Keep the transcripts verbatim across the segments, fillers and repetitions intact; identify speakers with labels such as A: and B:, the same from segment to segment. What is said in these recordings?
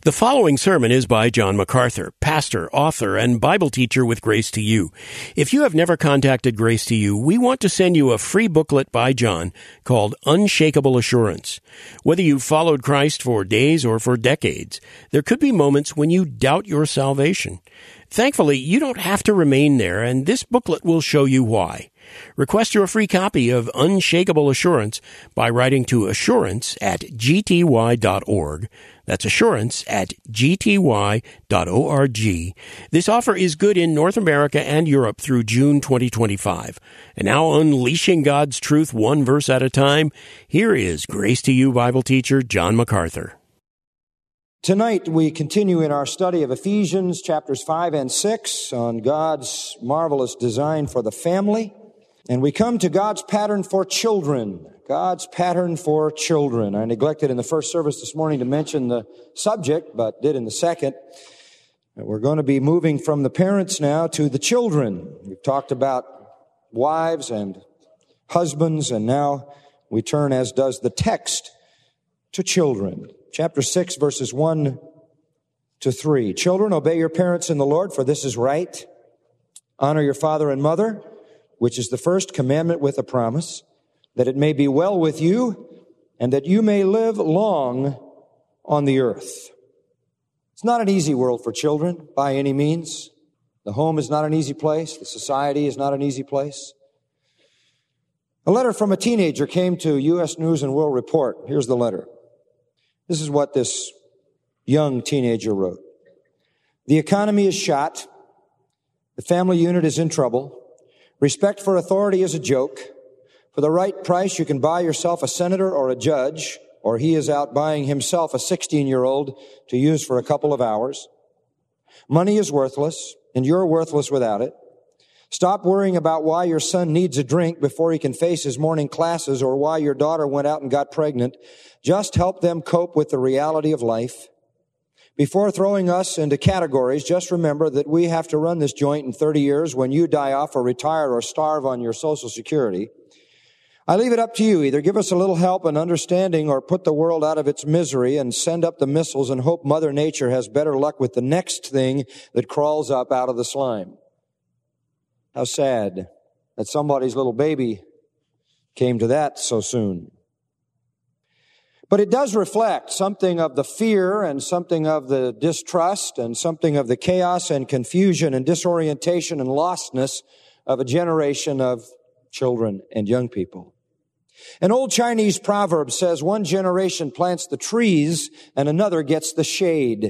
A: The following sermon is by John MacArthur, pastor, author, and Bible teacher with Grace to You. If you have never contacted Grace to You, we want to send you a free booklet by John called Unshakable Assurance. Whether you've followed Christ for days or for decades, there could be moments when you doubt your salvation. Thankfully, you don't have to remain there, and this booklet will show you why. Request your free copy of Unshakable Assurance by writing to assurance at g t y dot org. That's assurance at g t y dot org. This offer is good in North America and Europe through June twenty twenty-five. And now, unleashing God's truth one verse at a time, here is Grace to You Bible teacher John MacArthur.
B: Tonight we continue in our study of Ephesians chapters five and six on God's marvelous design for the family. And we come to God's pattern for children. God's pattern for children. I neglected in the first service this morning to mention the subject, but did in the second. We're going to be moving from the parents now to the children. We've talked about wives and husbands, and now we turn, as does the text, to children. Chapter six, verses one to three. Children, obey your parents in the Lord, for this is right. Honor your father and mother, which is the first commandment with a promise, that it may be well with you, and that you may live long on the earth. It's not an easy world for children, by any means. The home is not an easy place. The society is not an easy place. A letter from a teenager came to U S News and World Report. Here's the letter. This is what this young teenager wrote. The economy is shot. The family unit is in trouble. Respect for authority is a joke. For the right price, you can buy yourself a senator or a judge, or he is out buying himself a sixteen-year-old to use for a couple of hours. Money is worthless, and you're worthless without it. Stop worrying about why your son needs a drink before he can face his morning classes, or why your daughter went out and got pregnant. Just help them cope with the reality of life. Before throwing us into categories, just remember that we have to run this joint in thirty years when you die off or retire or starve on your Social Security. I leave it up to you. Either give us a little help and understanding or put the world out of its misery and send up the missiles and hope Mother Nature has better luck with the next thing that crawls up out of the slime. How sad that somebody's little baby came to that so soon. But it does reflect something of the fear and something of the distrust and something of the chaos and confusion and disorientation and lostness of a generation of children and young people. An old Chinese proverb says one generation plants the trees and another gets the shade.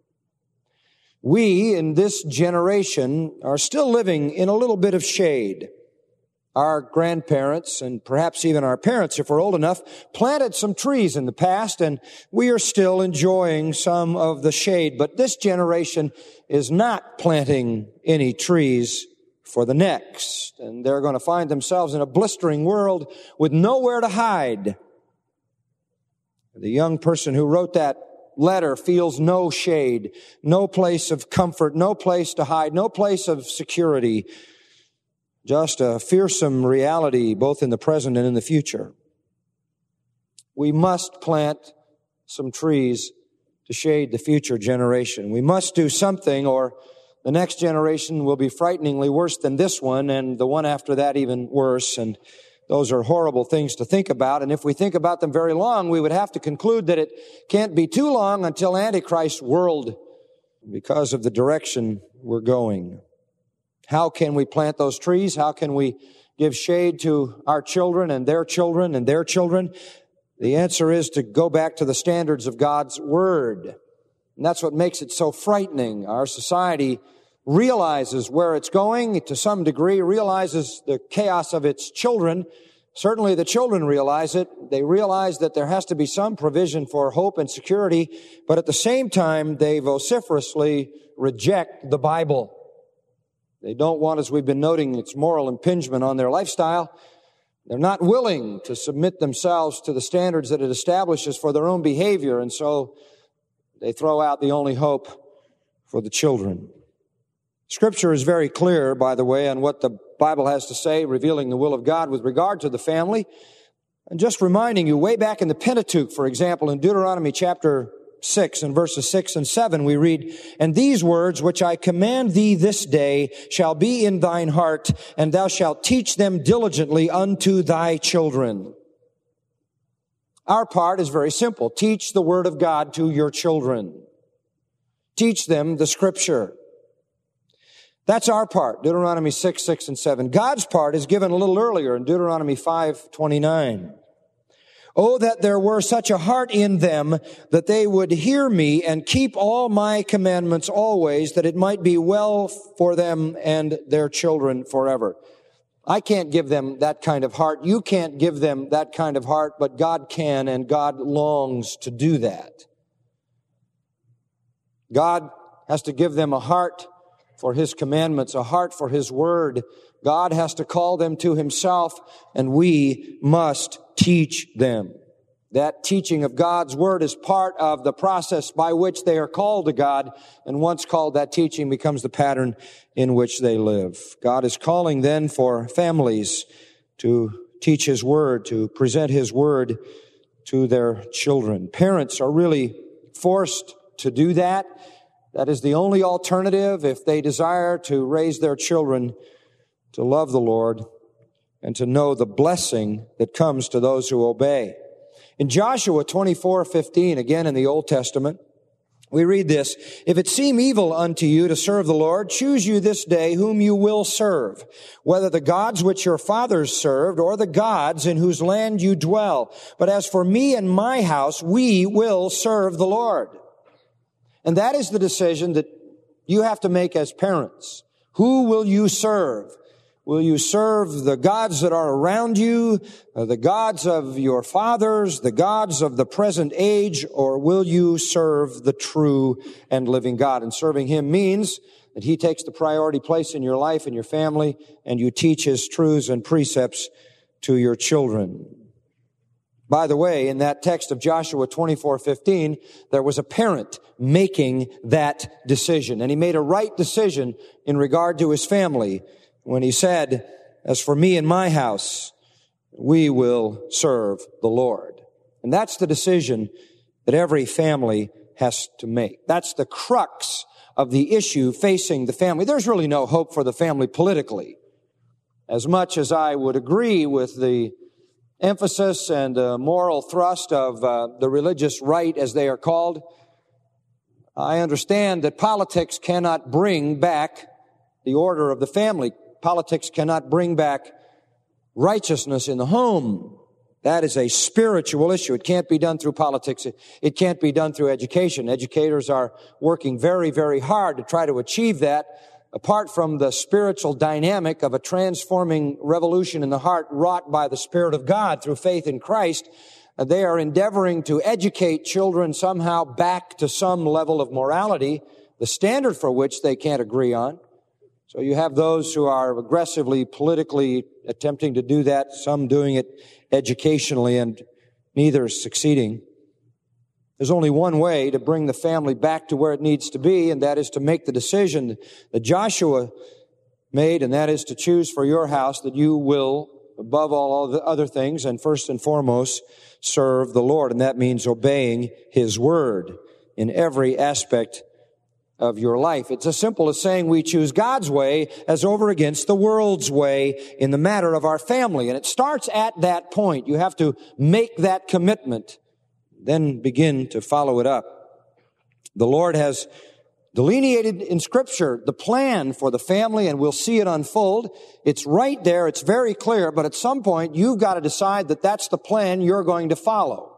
B: We in this generation are still living in a little bit of shade. Our grandparents, and perhaps even our parents, if we're old enough, planted some trees in the past, and we are still enjoying some of the shade. But this generation is not planting any trees for the next, and they're going to find themselves in a blistering world with nowhere to hide. The young person who wrote that letter feels no shade, no place of comfort, no place to hide, no place of security. Just a fearsome reality, both in the present and in the future. We must plant some trees to shade the future generation. We must do something, or the next generation will be frighteningly worse than this one, and the one after that even worse. And those are horrible things to think about. And if we think about them very long, we would have to conclude that it can't be too long until Antichrist's world, because of the direction we're going. How can we plant those trees? How can we give shade to our children and their children and their children? The answer is to go back to the standards of God's Word. And that's what makes it so frightening. Our society realizes where it's going to some degree, realizes the chaos of its children. Certainly the children realize it. They realize that there has to be some provision for hope and security, but at the same time, they vociferously reject the Bible. They don't want, as we've been noting, its moral impingement on their lifestyle. They're not willing to submit themselves to the standards that it establishes for their own behavior, and so they throw out the only hope for the children. Scripture is very clear, by the way, on what the Bible has to say, revealing the will of God with regard to the family. And just reminding you, way back in the Pentateuch, for example, in Deuteronomy chapter six, in verses six and seven, we read, "And these words which I command thee this day shall be in thine heart, and thou shalt teach them diligently unto thy children." Our part is very simple. Teach the Word of God to your children. Teach them the Scripture. That's our part, Deuteronomy six, six, and seven. God's part is given a little earlier in Deuteronomy five, twenty-nine. "Oh, that there were such a heart in them that they would hear me and keep all my commandments always, that it might be well for them and their children forever." I can't give them that kind of heart. You can't give them that kind of heart, but God can, and God longs to do that. God has to give them a heart for His commandments, a heart for His Word. God has to call them to Himself, and we must teach them. That teaching of God's Word is part of the process by which they are called to God, and once called, that teaching becomes the pattern in which they live. God is calling then for families to teach His Word, to present His Word to their children. Parents are really forced to do that. That is the only alternative if they desire to raise their children to love the Lord and to know the blessing that comes to those who obey. In Joshua twenty-four fifteen, again in the Old Testament, we read this, "If it seem evil unto you to serve the Lord, choose you this day whom you will serve, whether the gods which your fathers served or the gods in whose land you dwell. But as for me and my house, we will serve the Lord." And that is the decision that you have to make as parents. Who will you serve? Will you serve the gods that are around you, the gods of your fathers, the gods of the present age, or will you serve the true and living God? And serving Him means that He takes the priority place in your life and your family, and you teach His truths and precepts to your children. By the way, in that text of Joshua twenty-four fifteen, there was a parent making that decision. And he made a right decision in regard to his family when he said, "As for me and my house, we will serve the Lord." And that's the decision that every family has to make. That's the crux of the issue facing the family. There's really no hope for the family politically. As much as I would agree with the emphasis and uh, moral thrust of uh, the religious right, as they are called, I understand that politics cannot bring back the order of the family. Politics cannot bring back righteousness in the home. That is a spiritual issue. It can't be done through politics. It, it can't be done through education. Educators are working very, very hard to try to achieve that. Apart from the spiritual dynamic of a transforming revolution in the heart wrought by the Spirit of God through faith in Christ, they are endeavoring to educate children somehow back to some level of morality, the standard for which they can't agree on. So you have those who are aggressively, politically attempting to do that, some doing it educationally, and neither is succeeding. There's only one way to bring the family back to where it needs to be, and that is to make the decision that Joshua made, and that is to choose for your house that you will, above all the other things, and first and foremost, serve the Lord. And that means obeying His Word in every aspect of your life. It's as simple as saying we choose God's way as over against the world's way in the matter of our family. And it starts at that point. You have to make that commitment, then begin to follow it up. The Lord has delineated in Scripture the plan for the family, and we'll see it unfold. It's right there. It's very clear. But at some point, you've got to decide that that's the plan you're going to follow.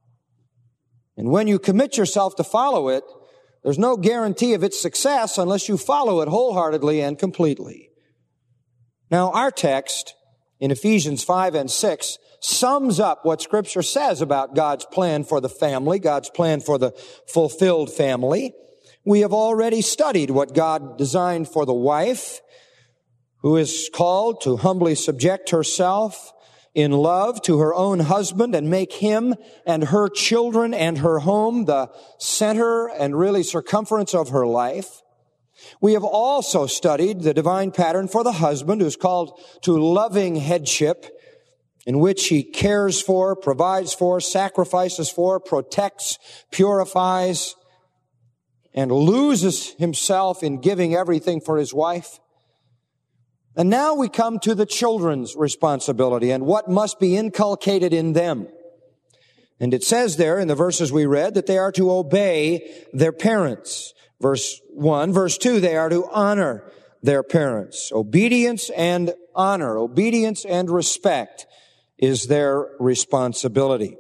B: And when you commit yourself to follow it, there's no guarantee of its success unless you follow it wholeheartedly and completely. Now, our text in Ephesians five and six sums up what Scripture says about God's plan for the family, God's plan for the fulfilled family. We have already studied what God designed for the wife, who is called to humbly subject herself in love to her own husband and make him and her children and her home the center and really circumference of her life. We have also studied the divine pattern for the husband, who's called to loving headship in which he cares for, provides for, sacrifices for, protects, purifies, and loses himself in giving everything for his wife. And now we come to the children's responsibility and what must be inculcated in them. And it says there in the verses we read that they are to obey their parents. Verse one. Verse two, they are to honor their parents. Obedience and honor, obedience and respect is their responsibility.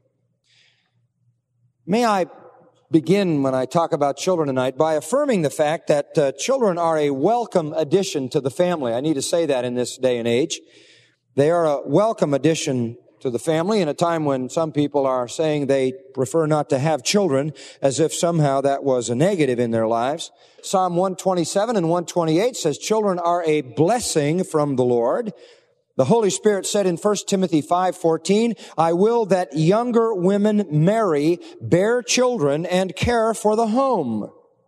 B: May I begin when I talk about children tonight by affirming the fact that uh, children are a welcome addition to the family. I need to say that in this day and age. They are a welcome addition to the family in a time when some people are saying they prefer not to have children, as if somehow that was a negative in their lives. Psalm one twenty-seven and one twenty-eight says children are a blessing from the Lord. The Holy Spirit said in First Timothy five fourteen, I will that younger women marry, bear children, and care for the home.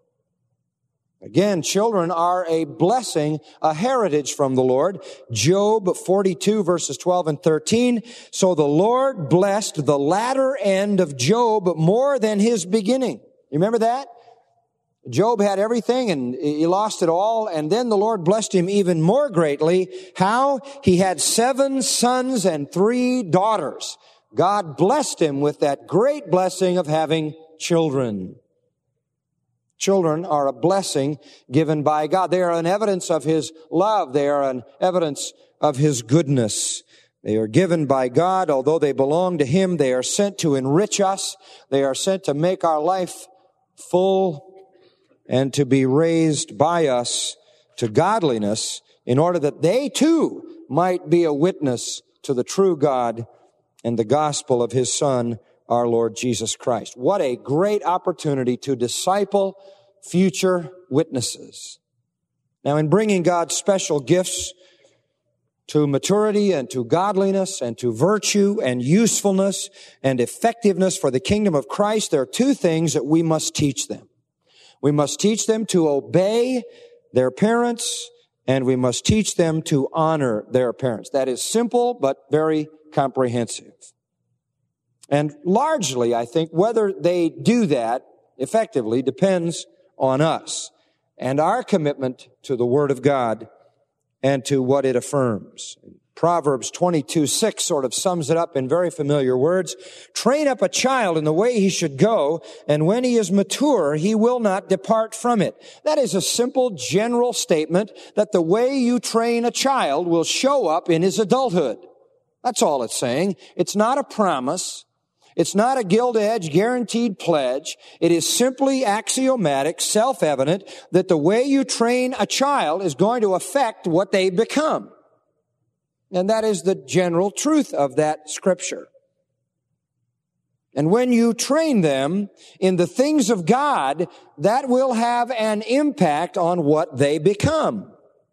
B: Again, children are a blessing, a heritage from the Lord. Job forty-two verses twelve and thirteen. So the Lord blessed the latter end of Job more than his beginning. You remember that? Job had everything and he lost it all, and then the Lord blessed him even more greatly. How? He had seven sons and three daughters. God blessed him with that great blessing of having children. Children are a blessing given by God. They are an evidence of His love. They are an evidence of His goodness. They are given by God. Although they belong to Him, they are sent to enrich us. They are sent to make our life full and to be raised by us to godliness in order that they too might be a witness to the true God and the gospel of His Son, our Lord Jesus Christ. What a great opportunity to disciple future witnesses. Now, in bringing God's special gifts to maturity and to godliness and to virtue and usefulness and effectiveness for the kingdom of Christ, there are two things that we must teach them. We must teach them to obey their parents, and we must teach them to honor their parents. That is simple, but very comprehensive. And largely, I think, whether they do that effectively depends on us and our commitment to the Word of God and to what it affirms. Proverbs twenty-two six sort of sums it up in very familiar words. Train up a child in the way he should go, and when he is mature, he will not depart from it. That is a simple general statement that the way you train a child will show up in his adulthood. That's all it's saying. It's not a promise. It's not a gilt-edged guaranteed pledge. It is simply axiomatic, self-evident that the way you train a child is going to affect what they become. And that is the general truth of that scripture. And when you train them in the things of God, that will have an impact on what they become.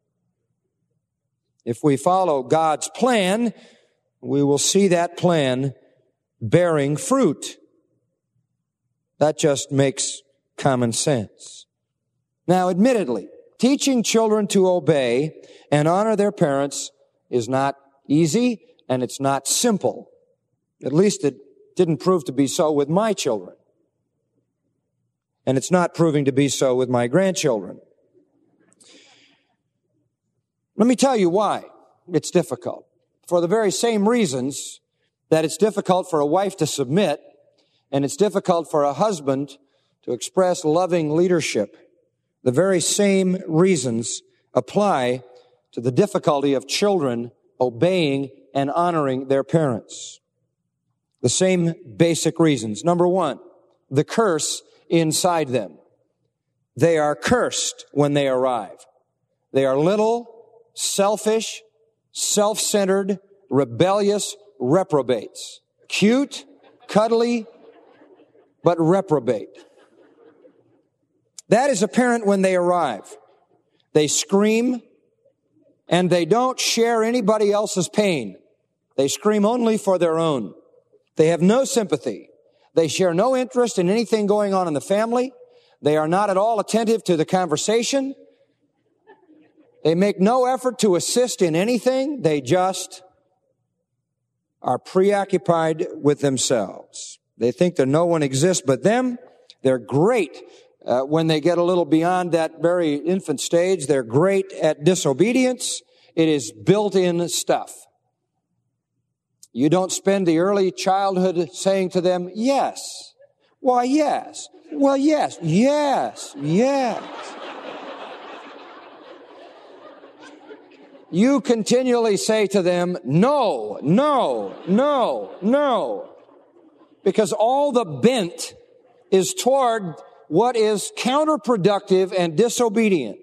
B: If we follow God's plan, we will see that plan bearing fruit. That just makes common sense. Now, admittedly, teaching children to obey and honor their parents is not easy, and it's not simple. At least it didn't prove to be so with my children. And it's not proving to be so with my grandchildren. Let me tell you why it's difficult. For the very same reasons that it's difficult for a wife to submit, and it's difficult for a husband to express loving leadership. The very same reasons apply to the difficulty of children obeying and honoring their parents. The same basic reasons. Number one, the curse inside them. They are cursed when they arrive. They are little, selfish, self-centered, rebellious reprobates. Cute, cuddly, but reprobate. That is apparent when they arrive. They scream, and they don't share anybody else's pain. They scream only for their own. They have no sympathy. They share no interest in anything going on in the family. They are not at all attentive to the conversation. They make no effort to assist in anything. They just are preoccupied with themselves. They think that no one exists but them. They're great uh, when they get a little beyond that very infant stage. They're great at disobedience. It is built-in stuff. You don't spend the early childhood saying to them, yes. Why, yes. Well, yes, yes, yes. You continually say to them, no, no, no, no. Because all the bent is toward what is counterproductive and disobedient.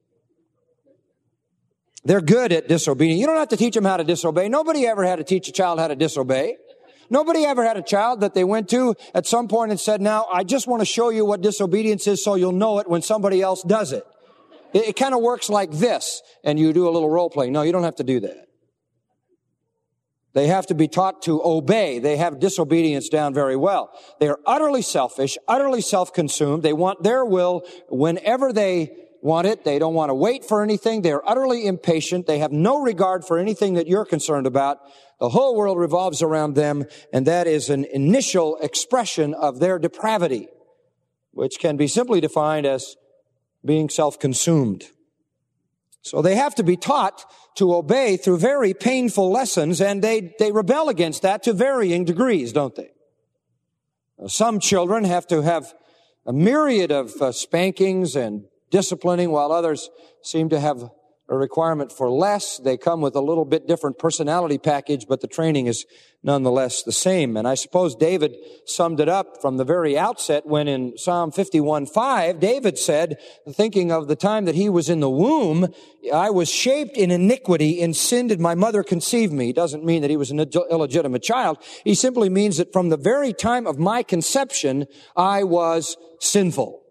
B: They're good at disobedience. You don't have to teach them how to disobey. Nobody ever had to teach a child how to disobey. Nobody ever had a child that they went to at some point and said, now, I just want to show you what disobedience is so you'll know it when somebody else does it. It, it kind of works like this, and you do a little role playing. No, you don't have to do that. They have to be taught to obey. They have disobedience down very well. They are utterly selfish, utterly self-consumed. They want their will whenever they want it. They don't want to wait for anything. They are utterly impatient. They have no regard for anything that you're concerned about. The whole world revolves around them, and that is an initial expression of their depravity, which can be simply defined as being self-consumed. So they have to be taught to obey through very painful lessons, and they, they rebel against that to varying degrees, don't they? Some children have to have a myriad of uh, spankings and disciplining, while others seem to have a requirement for less. They come with a little bit different personality package, but the training is nonetheless the same. And I suppose David summed it up from the very outset when in Psalm fifty-one five, David said, thinking of the time that he was in the womb, I was shaped in iniquity, in sin did my mother conceive me. It doesn't mean that he was an illegitimate child. He simply means that from the very time of my conception, I was sinful.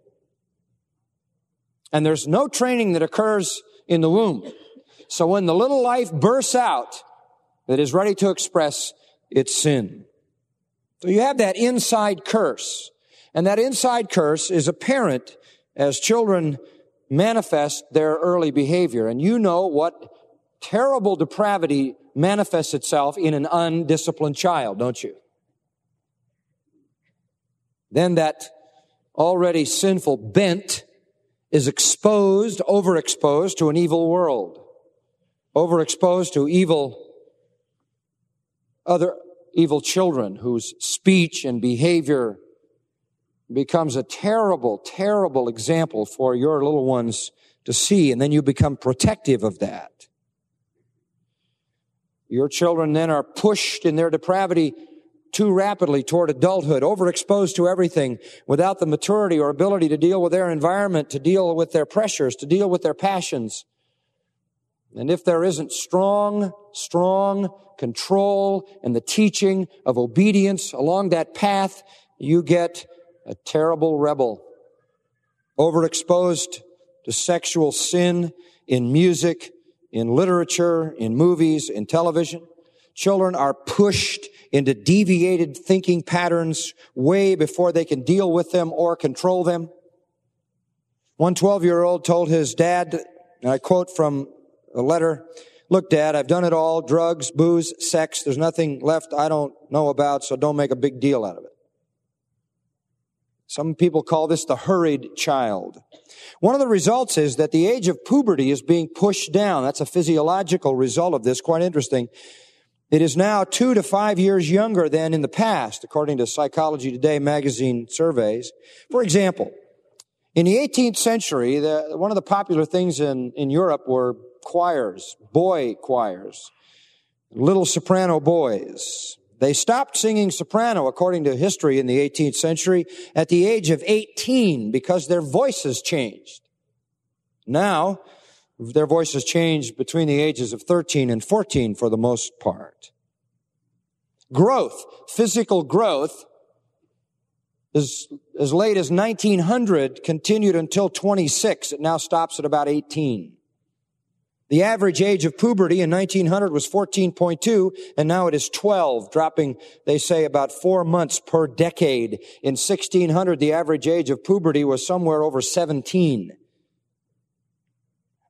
B: And there's no training that occurs in the womb. So when the little life bursts out, it is ready to express its sin. So you have that inside curse. And that inside curse is apparent as children manifest their early behavior. And you know what terrible depravity manifests itself in an undisciplined child, don't you? Then that already sinful bent is exposed, overexposed to an evil world, overexposed to evil, other evil children whose speech and behavior becomes a terrible, terrible example for your little ones to see, and then you become protective of that. Your children then are pushed in their depravity too rapidly toward adulthood, overexposed to everything without the maturity or ability to deal with their environment, to deal with their pressures, to deal with their passions. And if there isn't strong, strong control and the teaching of obedience along that path, you get a terrible rebel, overexposed to sexual sin in music, in literature, in movies, in television. Children are pushed into deviated thinking patterns way before they can deal with them or control them. One twelve-year-old told his dad, and I quote from a letter, "Look, Dad, I've done it all, drugs, booze, sex. There's nothing left I don't know about, so don't make a big deal out of it." Some people call this the hurried child. One of the results is that the age of puberty is being pushed down. That's a physiological result of this, quite interesting. It is now two to five years younger than in the past, according to Psychology Today magazine surveys. For example, in the eighteenth century, the, one of the popular things in, in Europe were choirs, boy choirs, little soprano boys. They stopped singing soprano, according to history, in the eighteenth century at the age of eighteen because their voices changed. Now, their voices change between the ages of thirteen and fourteen for the most part. Growth, physical growth, as, as late as nineteen hundred continued until twenty-six. It now stops at about eighteen. The average age of puberty in nineteen hundred was fourteen point two, and now it is twelve, dropping, they say, about four months per decade. In sixteen hundred, the average age of puberty was somewhere over seventeen.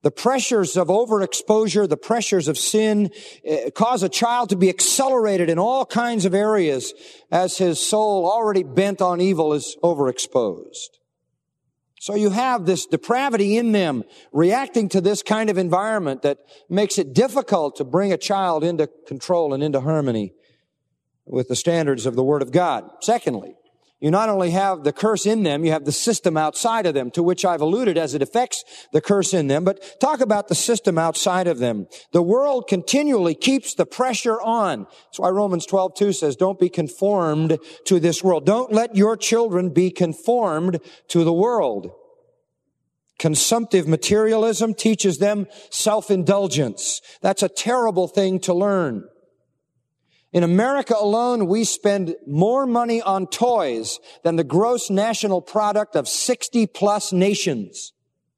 B: The pressures of overexposure, the pressures of sin, uh, cause a child to be accelerated in all kinds of areas as his soul, already bent on evil, is overexposed. So you have this depravity in them reacting to this kind of environment that makes it difficult to bring a child into control and into harmony with the standards of the Word of God. Secondly, you not only have the curse in them, you have the system outside of them, to which I've alluded as it affects the curse in them. But talk about the system outside of them. The world continually keeps the pressure on. That's why Romans twelve two says, don't be conformed to this world. Don't let your children be conformed to the world. Consumptive materialism teaches them self-indulgence. That's a terrible thing to learn. In America alone, we spend more money on toys than the gross national product of sixty plus nations.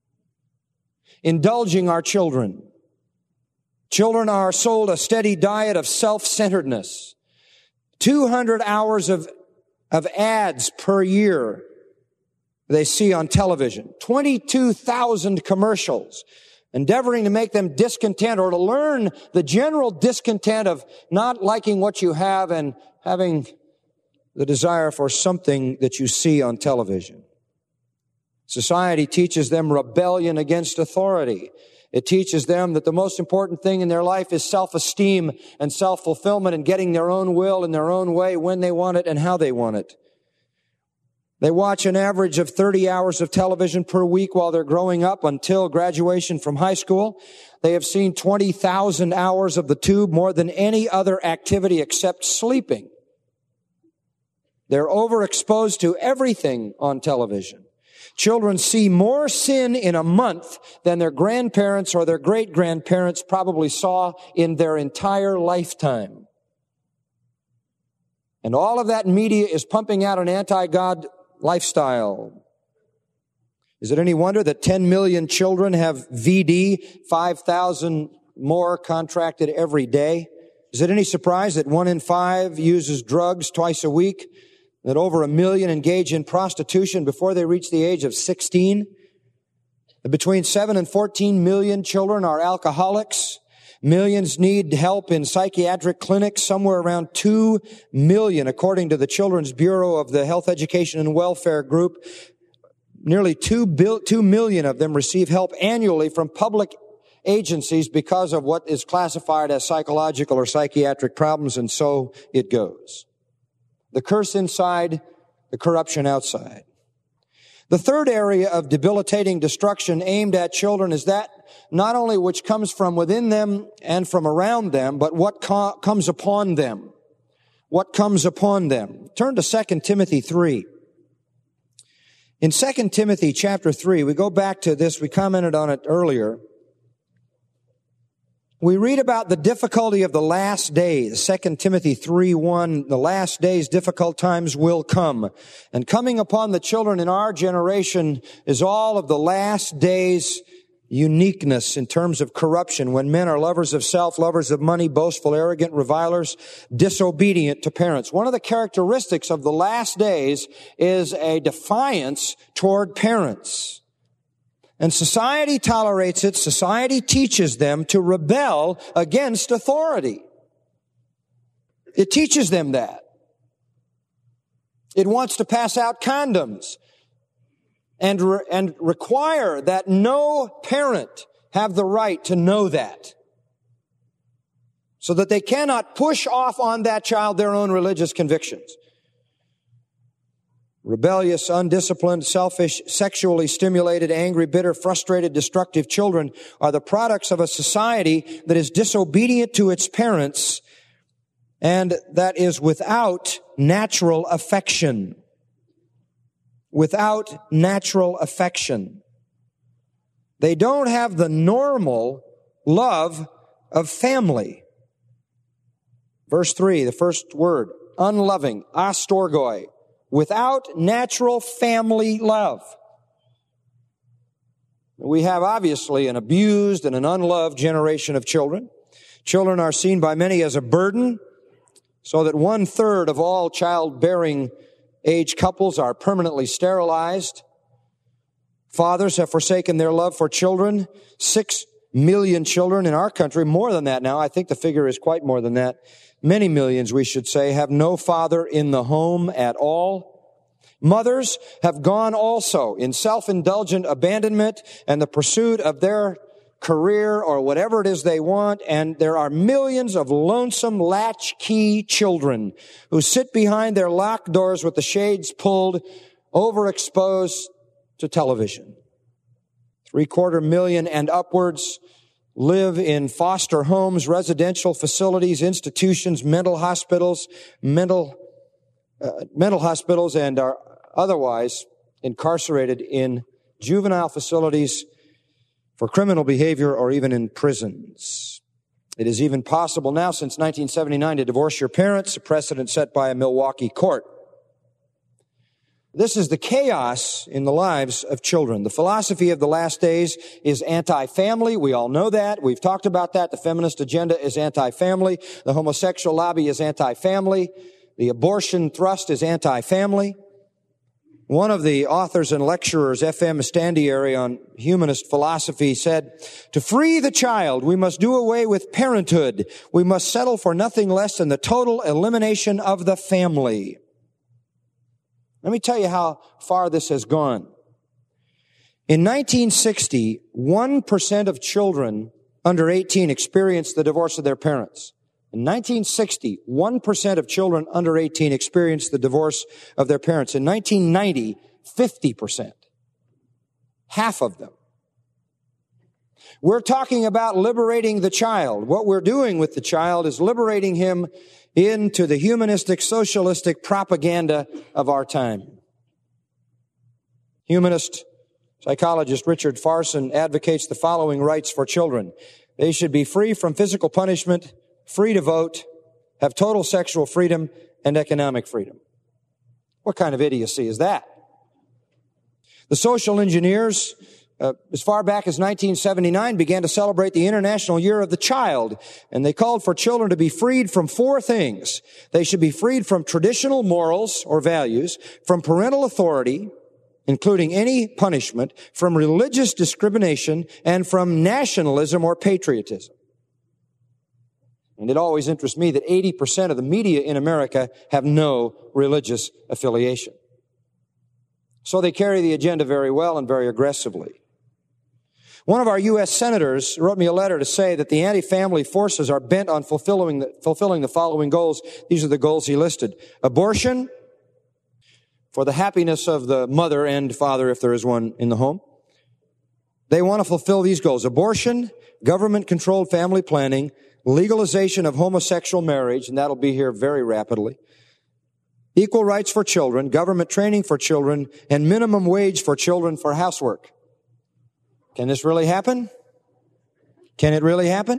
B: Indulging our children. Children are sold a steady diet of self-centeredness. two hundred hours of, of ads per year they see on television. twenty-two thousand commercials, endeavoring to make them discontent or to learn the general discontent of not liking what you have and having the desire for something that you see on television. Society teaches them rebellion against authority. It teaches them that the most important thing in their life is self-esteem and self-fulfillment and getting their own will in their own way when they want it and how they want it. They watch an average of thirty hours of television per week while they're growing up until graduation from high school. They have seen twenty thousand hours of the tube, more than any other activity except sleeping. They're overexposed to everything on television. Children see more sin in a month than their grandparents or their great-grandparents probably saw in their entire lifetime. And all of that media is pumping out an anti-God lifestyle. Is it any wonder that ten million children have V D, five thousand more contracted every day? Is it any surprise that one in five uses drugs twice a week? That over a million engage in prostitution before they reach the age of sixteen? That between seven and fourteen million children are alcoholics? Millions need help in psychiatric clinics, somewhere around two million, according to the Children's Bureau of the Health, Education, and Welfare Group. Nearly two, bil- two million of them receive help annually from public agencies because of what is classified as psychological or psychiatric problems, and so it goes. The curse inside, the corruption outside. The third area of debilitating destruction aimed at children is that not only which comes from within them and from around them, but what co- comes upon them. What comes upon them. Turn to Second Timothy three. In Second Timothy chapter three, we go back to this, we commented on it earlier. We read about the difficulty of the last days. Second Timothy three one, the last days, difficult times will come. And coming upon the children in our generation is all of the last days uniqueness in terms of corruption, when men are lovers of self, lovers of money, boastful, arrogant, revilers, disobedient to parents. One of the characteristics of the last days is a defiance toward parents. And society tolerates it. Society teaches them to rebel against authority. It teaches them that. It wants to pass out condoms and, re- and require that no parent have the right to know that, so that they cannot push off on that child their own religious convictions. Rebellious, undisciplined, selfish, sexually stimulated, angry, bitter, frustrated, destructive children are the products of a society that is disobedient to its parents and that is without natural affection. Without natural affection. They don't have the normal love of family. Verse three, the first word, unloving, astorgoi. Without natural family love. We have obviously an abused and an unloved generation of children. Children are seen by many as a burden, so that one third of all childbearing age couples are permanently sterilized. Fathers have forsaken their love for children. Six million children in our country, more than that now. I think the figure is quite more than that. Many millions, we should say, have no father in the home at all. Mothers have gone also in self-indulgent abandonment and the pursuit of their career or whatever it is they want, and there are millions of lonesome latchkey children who sit behind their locked doors with the shades pulled, overexposed to television. Three-quarter million and upwards live in foster homes, residential facilities, institutions, mental hospitals, mental uh, mental hospitals, and are otherwise incarcerated in juvenile facilities for criminal behavior or even in prisons. It is even possible now, since nineteen seventy-nine, to divorce your parents, a precedent set by a Milwaukee court. This is the chaos in the lives of children. The philosophy of the last days is anti-family. We all know that. We've talked about that. The feminist agenda is anti-family. The homosexual lobby is anti-family. The abortion thrust is anti-family. One of the authors and lecturers, F M Estandiary, on humanist philosophy said, "To free the child, we must do away with parenthood. We must settle for nothing less than the total elimination of the family." Let me tell you how far this has gone. In nineteen sixty, one percent of children under eighteen experienced the divorce of their parents. In nineteen sixty, one percent of children under eighteen experienced the divorce of their parents. In nineteen ninety, fifty percent. Half of them. We're talking about liberating the child. What we're doing with the child is liberating him into the humanistic, socialistic propaganda of our time. Humanist psychologist Richard Farson advocates the following rights for children. They should be free from physical punishment, free to vote, have total sexual freedom, and economic freedom. What kind of idiocy is that? The social engineers, Uh, as far back as nineteen seventy-nine, began to celebrate the International Year of the Child, and they called for children to be freed from four things. They should be freed from traditional morals or values, from parental authority, including any punishment, from religious discrimination, and from nationalism or patriotism. And it always interests me that eighty percent of the media in America have no religious affiliation. So they carry the agenda very well and very aggressively. One of our U S senators wrote me a letter to say that the anti-family forces are bent on fulfilling the, fulfilling the following goals. These are the goals he listed. Abortion, for the happiness of the mother and father, if there is one in the home. They want to fulfill these goals. Abortion, government-controlled family planning, legalization of homosexual marriage, and that'll be here very rapidly. Equal rights for children, government training for children, and minimum wage for children for housework. Can this really happen? Can it really happen?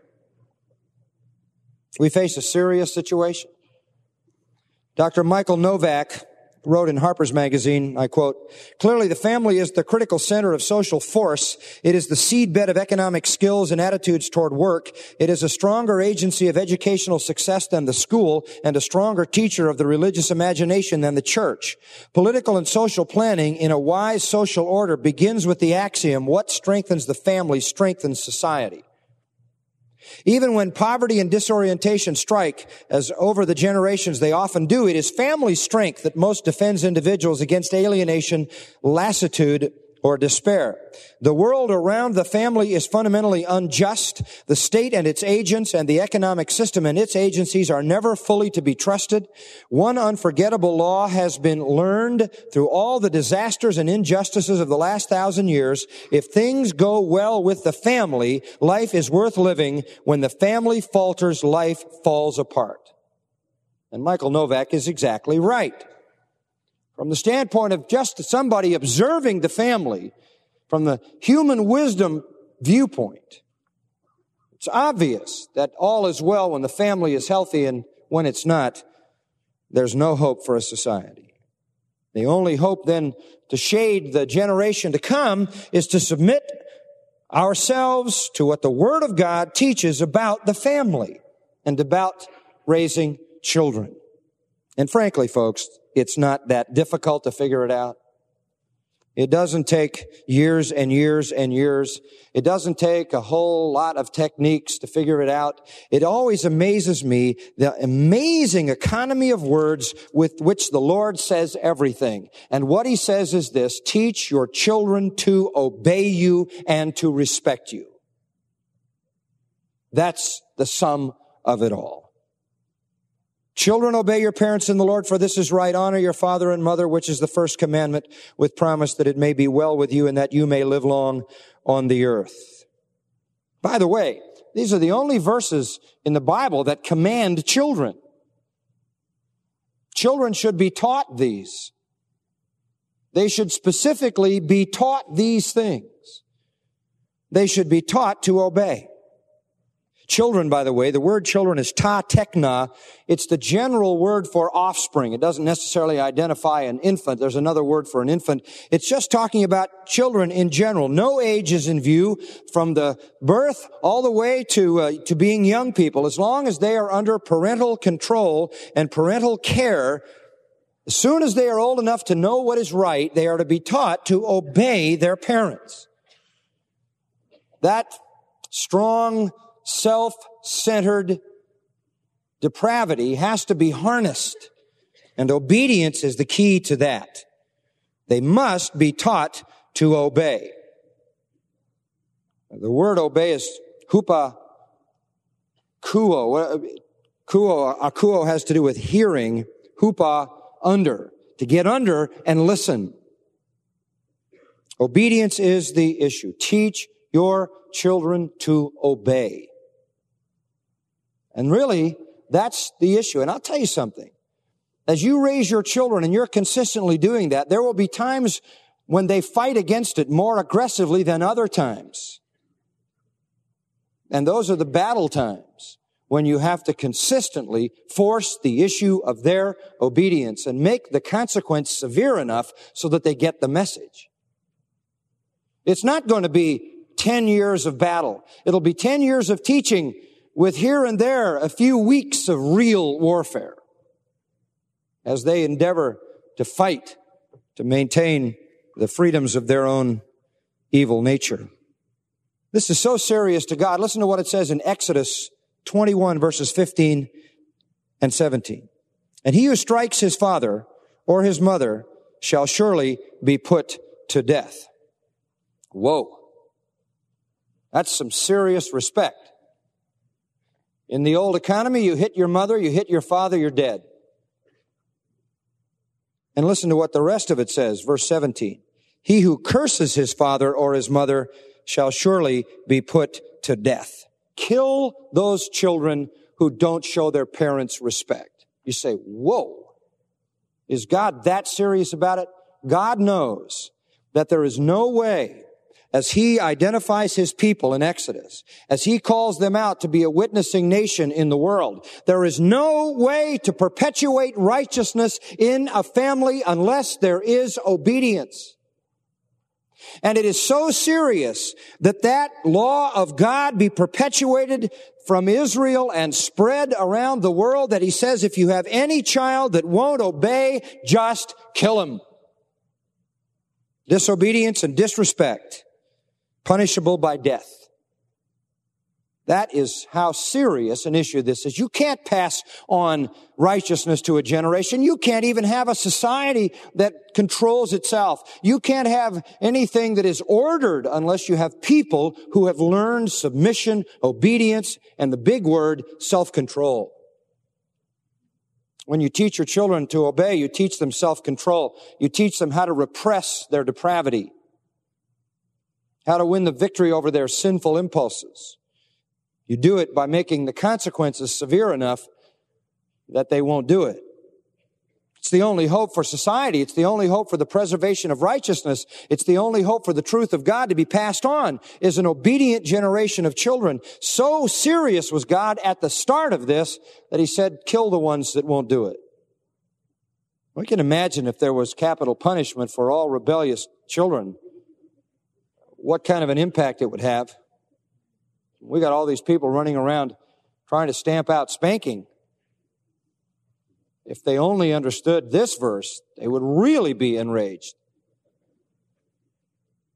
B: We face a serious situation. Doctor Michael Novak wrote in Harper's Magazine, I quote, "Clearly the family is the critical center of social force. It is the seedbed of economic skills and attitudes toward work. It is a stronger agency of educational success than the school and a stronger teacher of the religious imagination than the church. Political and social planning in a wise social order begins with the axiom, what strengthens the family strengthens society. Even when poverty and disorientation strike, as over the generations they often do, it is family strength that most defends individuals against alienation, lassitude, or despair. The world around the family is fundamentally unjust. The state and its agents and the economic system and its agencies are never fully to be trusted. One unforgettable law has been learned through all the disasters and injustices of the last thousand years. If things go well with the family, life is worth living. When the family falters, life falls apart." And Michael Novak is exactly right. From the standpoint of just somebody observing the family, from the human wisdom viewpoint, it's obvious that all is well when the family is healthy, and when it's not, there's no hope for a society. The only hope then to shade the generation to come is to submit ourselves to what the Word of God teaches about the family and about raising children. And frankly, folks, it's not that difficult to figure it out. It doesn't take years and years and years. It doesn't take a whole lot of techniques to figure it out. It always amazes me the amazing economy of words with which the Lord says everything. And what he says is this: teach your children to obey you and to respect you. That's the sum of it all. Children, obey your parents in the Lord, for this is right. Honor your father and mother, which is the first commandment, with promise that it may be well with you and that you may live long on the earth. By the way, these are the only verses in the Bible that command children. Children should be taught these. They should specifically be taught these things. They should be taught to obey. Children, by the way, the word children is ta tekna. It's the general word for offspring. It doesn't necessarily identify an infant. There's another word for an infant. It's just talking about children in general. No age is in view from the birth all the way to uh, to being young people. As long as they are under parental control and parental care, as soon as they are old enough to know what is right, they are to be taught to obey their parents. That strong, self-centered depravity has to be harnessed, and obedience is the key to that. They must be taught to obey. The word obey is hupa kuo. Kuo, akuo has to do with hearing, hupa, under, to get under and listen. Obedience is the issue. Teach your children to obey. And really, that's the issue. And I'll tell you something. As you raise your children and you're consistently doing that, there will be times when they fight against it more aggressively than other times. And those are the battle times when you have to consistently force the issue of their obedience and make the consequence severe enough so that they get the message. It's not going to be ten years of battle. It'll be ten years of teaching with here and there a few weeks of real warfare as they endeavor to fight to maintain the freedoms of their own evil nature. This is so serious to God. Listen to what it says in Exodus twenty-one, verses fifteen and seventeen. And he who strikes his father or his mother shall surely be put to death. Whoa. That's some serious respect. In the old economy, you hit your mother, you hit your father, you're dead. And listen to what the rest of it says, verse seventeen. He who curses his father or his mother shall surely be put to death. Kill those children who don't show their parents respect. You say, whoa, is God that serious about it? God knows that there is no way, as he identifies his people in Exodus, as he calls them out to be a witnessing nation in the world, there is no way to perpetuate righteousness in a family unless there is obedience. And it is so serious that that law of God be perpetuated from Israel and spread around the world that he says, if you have any child that won't obey, just kill him. Disobedience and disrespect, punishable by death. That is how serious an issue this is. You can't pass on righteousness to a generation. You can't even have a society that controls itself. You can't have anything that is ordered unless you have people who have learned submission, obedience, and the big word, self-control. When you teach your children to obey, you teach them self-control. You teach them how to repress their depravity, how to win the victory over their sinful impulses. You do it by making the consequences severe enough that they won't do it. It's the only hope for society. It's the only hope for the preservation of righteousness. It's the only hope for the truth of God to be passed on, is an obedient generation of children. So serious was God at the start of this that he said, kill the ones that won't do it. We can imagine if there was capital punishment for all rebellious children, what kind of an impact it would have. We got all these people running around trying to stamp out spanking. If they only understood this verse, they would really be enraged.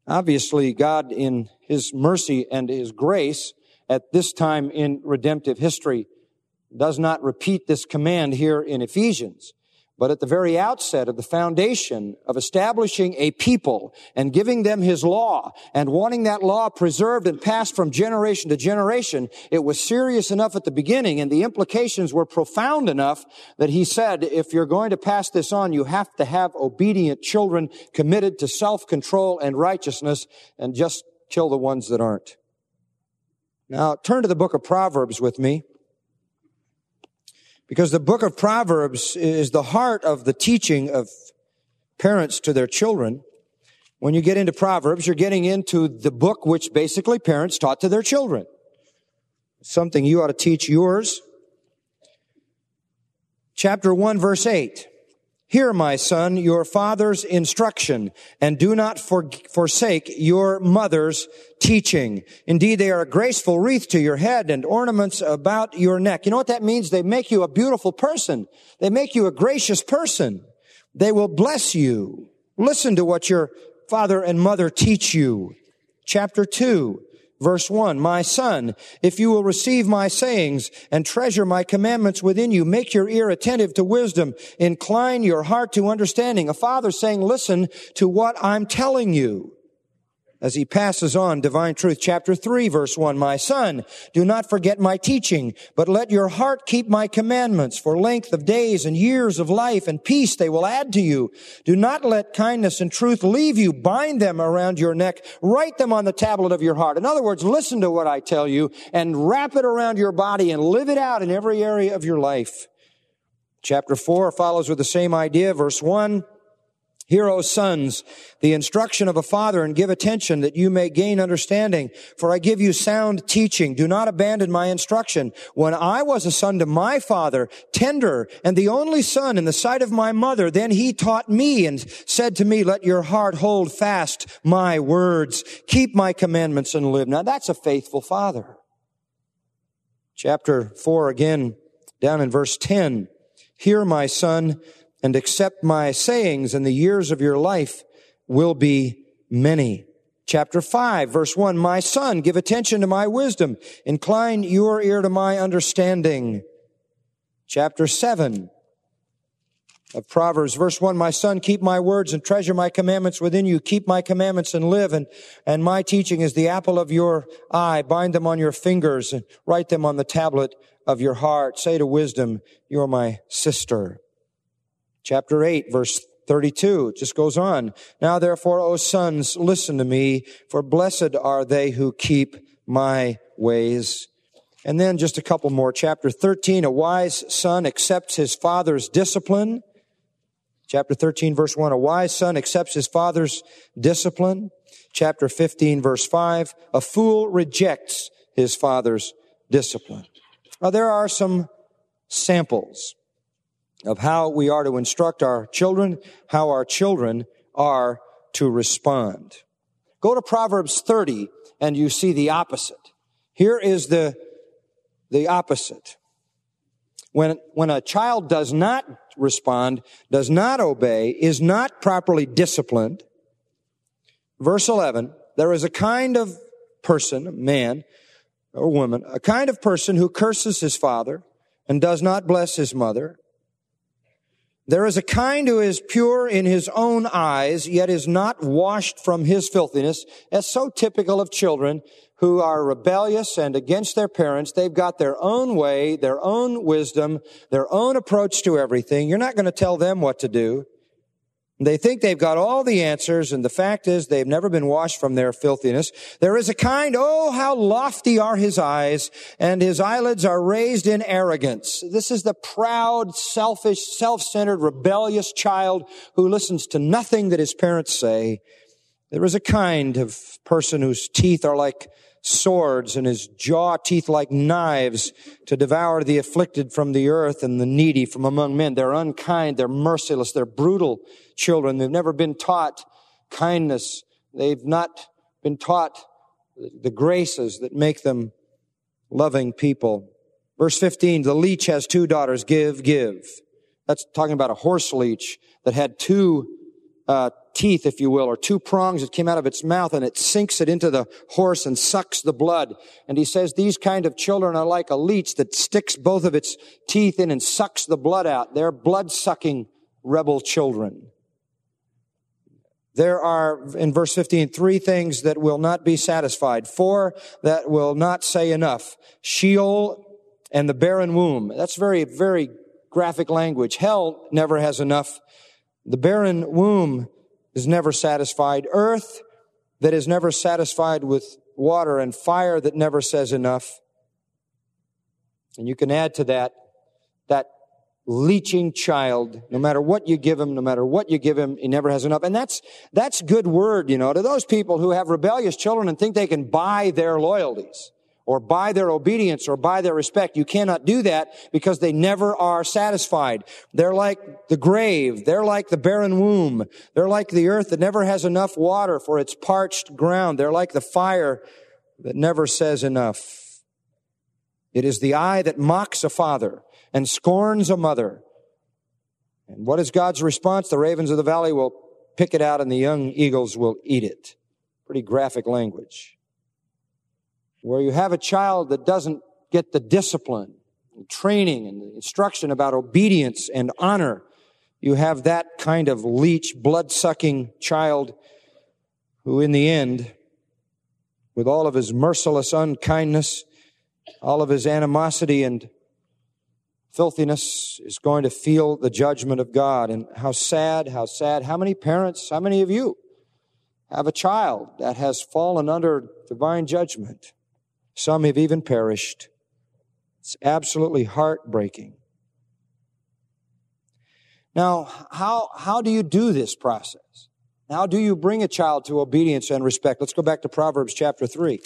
B: Obviously, God, in His mercy and His grace, at this time in redemptive history, does not repeat this command here in Ephesians. But at the very outset of the foundation of establishing a people and giving them His law and wanting that law preserved and passed from generation to generation, it was serious enough at the beginning and the implications were profound enough that He said, if you're going to pass this on, you have to have obedient children committed to self-control and righteousness, and just kill the ones that aren't. Now, turn to the book of Proverbs with me, because the book of Proverbs is the heart of the teaching of parents to their children. When you get into Proverbs, you're getting into the book which basically parents taught to their children. Something you ought to teach yours. Chapter one, verse eight. Hear, my son, your father's instruction, and do not for- forsake your mother's teaching. Indeed, they are a graceful wreath to your head and ornaments about your neck. You know what that means? They make you a beautiful person. They make you a gracious person. They will bless you. Listen to what your father and mother teach you. Chapter two. Verse one, my son, if you will receive my sayings and treasure my commandments within you, make your ear attentive to wisdom, incline your heart to understanding. A father saying, listen to what I'm telling you. As he passes on divine truth. Chapter three, verse one, my son, do not forget my teaching, but let your heart keep my commandments. For length of days and years of life and peace they will add to you. Do not let kindness and truth leave you. Bind them around your neck. Write them on the tablet of your heart. In other words, listen to what I tell you and wrap it around your body and live it out in every area of your life. Chapter four follows with the same idea. Verse one, hear, O sons, the instruction of a father, and give attention that you may gain understanding. For I give you sound teaching. Do not abandon my instruction. When I was a son to my father, tender and the only son in the sight of my mother, then he taught me and said to me, let your heart hold fast my words. Keep my commandments and live. Now that's a faithful father. Chapter four again, down in verse ten. Hear, my son, and accept my sayings, and the years of your life will be many. Chapter five, verse one, my son, give attention to my wisdom. Incline your ear to my understanding. Chapter seven of Proverbs, verse one, my son, keep my words and treasure my commandments within you. Keep my commandments and live, and, and my teaching is the apple of your eye. Bind them on your fingers and write them on the tablet of your heart. Say to wisdom, you're my sister. Chapter eight, verse thirty-two, it just goes on. Now therefore, O sons, listen to me, for blessed are they who keep my ways. And then just a couple more. Chapter thirteen, a wise son accepts his father's discipline. Chapter thirteen, verse one, a wise son accepts his father's discipline. Chapter fifteen, verse five, a fool rejects his father's discipline. Now there are some samples of how we are to instruct our children, how our children are to respond. Go to Proverbs thirty and you see the opposite. Here is the, the opposite. When, when a child does not respond, does not obey, is not properly disciplined, verse eleven, there is a kind of person, a man or woman, a kind of person who curses his father and does not bless his mother. There is a kind who is pure in his own eyes, yet is not washed from his filthiness. That's so typical of children who are rebellious and against their parents. They've got their own way, their own wisdom, their own approach to everything. You're not going to tell them what to do. They think they've got all the answers, and the fact is they've never been washed from their filthiness. There is a kind, oh, how lofty are his eyes, and his eyelids are raised in arrogance. This is the proud, selfish, self-centered, rebellious child who listens to nothing that his parents say. There is a kind of person whose teeth are like swords and his jaw teeth like knives to devour the afflicted from the earth and the needy from among men. They're unkind, they're merciless, they're brutal children. They've never been taught kindness. They've not been taught the graces that make them loving people. Verse fifteen, the leech has two daughters. Give, give. That's talking about a horse leech that had two uh, teeth, if you will, or two prongs that came out of its mouth, and it sinks it into the horse and sucks the blood. And he says these kind of children are like a leech that sticks both of its teeth in and sucks the blood out. They're blood-sucking rebel children. There are, in verse fifteen, three things that will not be satisfied, four that will not say enough. Sheol and the barren womb. That's very, very graphic language. Hell never has enough. The barren womb is never satisfied. Earth that is never satisfied with water, and fire that never says enough. And you can add to that, that leeching child. No matter what you give him, no matter what you give him, he never has enough. And that's, that's good word, you know, to those people who have rebellious children and think they can buy their loyalties, or buy their obedience, or buy their respect. You cannot do that, because they never are satisfied. They're like the grave. They're like the barren womb. They're like the earth that never has enough water for its parched ground. They're like the fire that never says enough. It is the eye that mocks a father and scorns a mother. And what is God's response? The ravens of the valley will pick it out, and the young eagles will eat it. Pretty graphic language. Where you have a child that doesn't get the discipline, and training, and the instruction about obedience and honor, you have that kind of leech, blood-sucking child who in the end, with all of his merciless unkindness, all of his animosity and filthiness, is going to feel the judgment of God. And how sad, how sad. How many parents, how many of you have a child that has fallen under divine judgment? Some have even perished. It's absolutely heartbreaking. Now, how, how do you do this process? How do you bring a child to obedience and respect? Let's go back to Proverbs chapter three.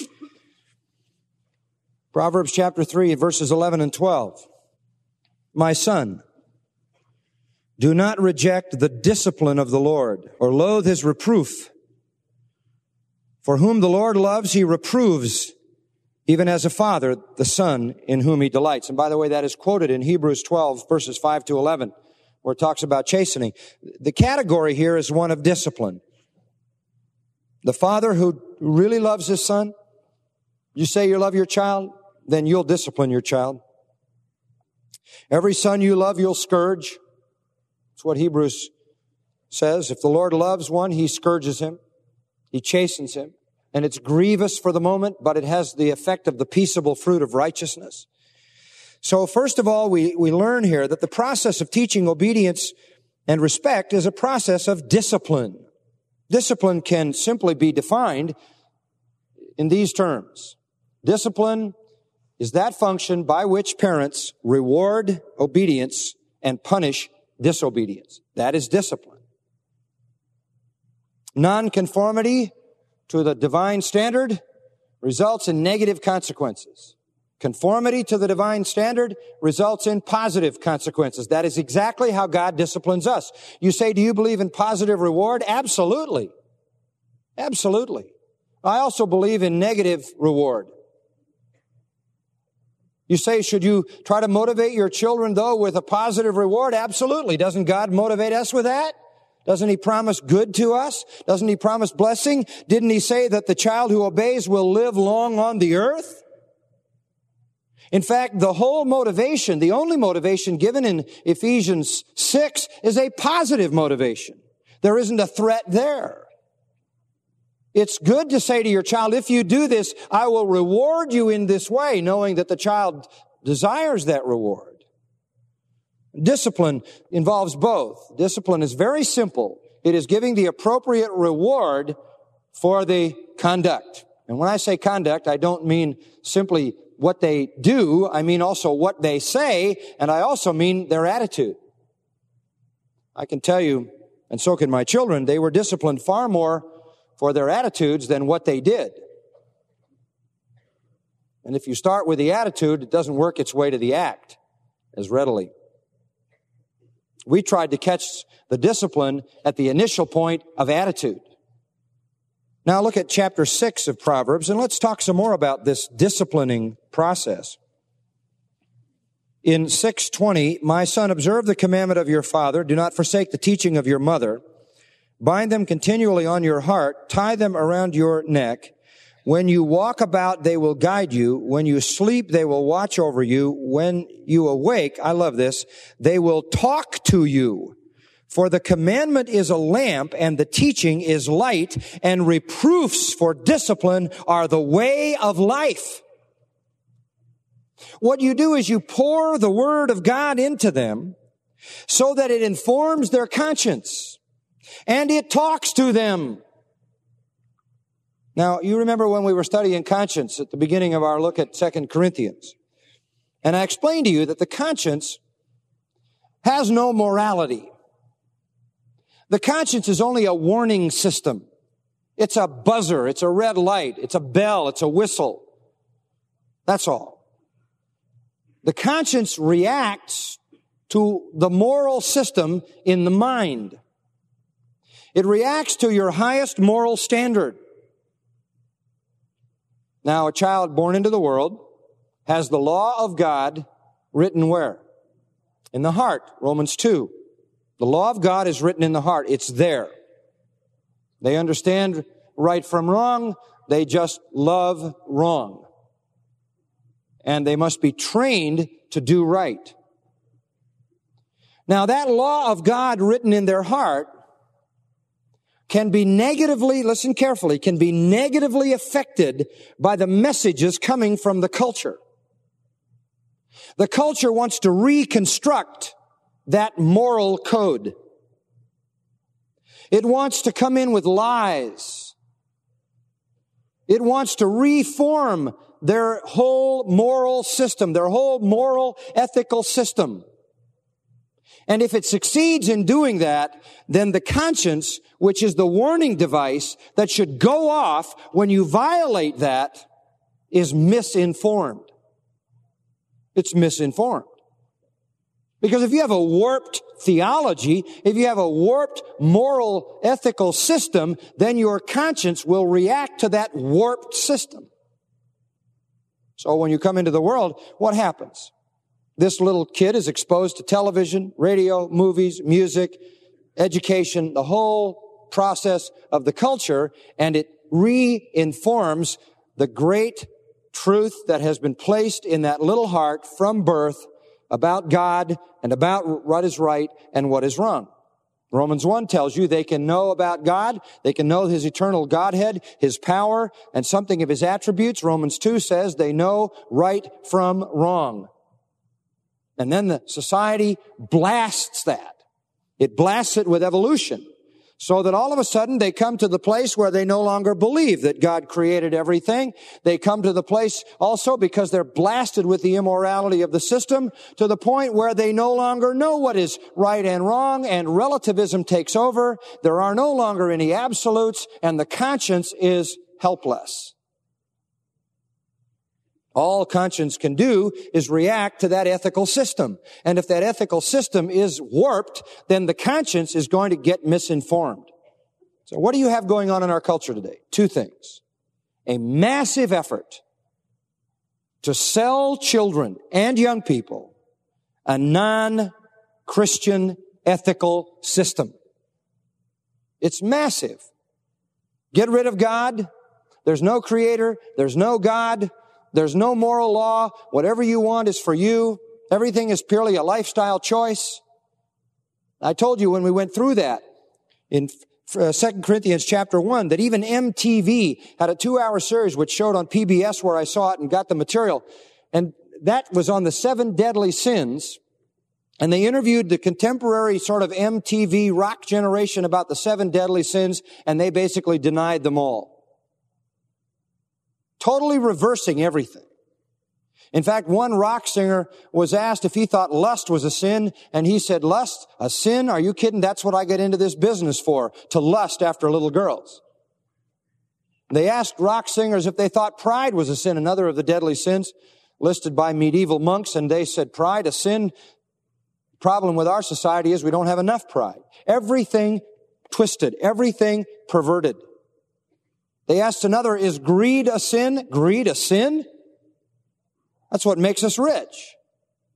B: Proverbs chapter three, verses eleven and twelve. My son, do not reject the discipline of the Lord, or loathe his reproof. For whom the Lord loves, he reproves, even as a father, the son in whom he delights. And by the way, that is quoted in Hebrews twelve, verses five to eleven, where it talks about chastening. The category here is one of discipline. The father who really loves his son, you say you love your child, then you'll discipline your child. Every son you love, you'll scourge. That's what Hebrews says. If the Lord loves one, he scourges him. He chastens him. And it's grievous for the moment, but it has the effect of the peaceable fruit of righteousness. So first of all, we, we learn here that the process of teaching obedience and respect is a process of discipline. Discipline can simply be defined in these terms. Discipline is that function by which parents reward obedience and punish disobedience. That is discipline. Nonconformity to the divine standard results in negative consequences. Conformity to the divine standard results in positive consequences. That is exactly how God disciplines us. You say, do you believe in positive reward? Absolutely. Absolutely. I also believe in negative reward. You say, should you try to motivate your children, though, with a positive reward? Absolutely. Doesn't God motivate us with that? Doesn't he promise good to us? Doesn't he promise blessing? Didn't he say that the child who obeys will live long on the earth? In fact, the whole motivation, the only motivation given in Ephesians six is a positive motivation. There isn't a threat there. It's good to say to your child, if you do this, I will reward you in this way, knowing that the child desires that reward. Discipline involves both. Discipline is very simple. It is giving the appropriate reward for the conduct. And when I say conduct, I don't mean simply what they do. I mean also what they say, and I also mean their attitude. I can tell you, and so can my children, they were disciplined far more for their attitudes than what they did. And if you start with the attitude, it doesn't work its way to the act as readily. We tried to catch the discipline at the initial point of attitude. Now look at chapter six of Proverbs, and let's talk some more about this disciplining process. In six twenty, my son, observe the commandment of your father. Do not forsake the teaching of your mother. Bind them continually on your heart. Tie them around your neck. When you walk about, they will guide you. When you sleep, they will watch over you. When you awake, I love this, they will talk to you. For the commandment is a lamp, and the teaching is light, and reproofs for discipline are the way of life. What you do is you pour the Word of God into them so that it informs their conscience, and it talks to them. Now, you remember when we were studying conscience at the beginning of our look at Second Corinthians. And I explained to you that the conscience has no morality. The conscience is only a warning system. It's a buzzer. It's a red light. It's a bell. It's a whistle. That's all. The conscience reacts to the moral system in the mind. It reacts to your highest moral standard. Now, a child born into the world has the law of God written where? In the heart, Romans two. The law of God is written in the heart. It's there. They understand right from wrong. They just love wrong. And they must be trained to do right. Now, that law of God written in their heart can be negatively, listen carefully, can be negatively affected by the messages coming from the culture. The culture wants to reconstruct that moral code. It wants to come in with lies. It wants to reform their whole moral system, their whole moral ethical system. And if it succeeds in doing that, then the conscience, which is the warning device that should go off when you violate that, is misinformed. It's misinformed. Because if you have a warped theology, if you have a warped moral ethical system, then your conscience will react to that warped system. So when you come into the world, what happens? This little kid is exposed to television, radio, movies, music, education, the whole process of the culture, and it re-informs the great truth that has been placed in that little heart from birth about God and about what is right and what is wrong. Romans one tells you they can know about God, they can know His eternal Godhead, His power, and something of His attributes. Romans two says they know right from wrong. And then the society blasts that. It blasts it with evolution. So that all of a sudden they come to the place where they no longer believe that God created everything. They come to the place also because they're blasted with the immorality of the system to the point where they no longer know what is right and wrong, and relativism takes over. There are no longer any absolutes, and the conscience is helpless. All conscience can do is react to that ethical system. And if that ethical system is warped, then the conscience is going to get misinformed. So what do you have going on in our culture today? Two things. A massive effort to sell children and young people a non-Christian ethical system. It's massive. Get rid of God. There's no creator. There's no God. There's no moral law. Whatever you want is for you. Everything is purely a lifestyle choice. I told you when we went through that in Second Corinthians chapter one that even M T V had a two-hour series which showed on P B S where I saw it and got the material. And that was on the seven deadly sins. And they interviewed the contemporary sort of M T V rock generation about the seven deadly sins, and they basically denied them all. Totally reversing everything. In fact, one rock singer was asked if he thought lust was a sin, and he said, lust, a sin? Are you kidding? That's what I get into this business for, to lust after little girls. They asked rock singers if they thought pride was a sin, another of the deadly sins listed by medieval monks, and they said, pride, a sin? The problem with our society is we don't have enough pride. Everything twisted, everything perverted. They asked another, is greed a sin? Greed a sin? That's what makes us rich.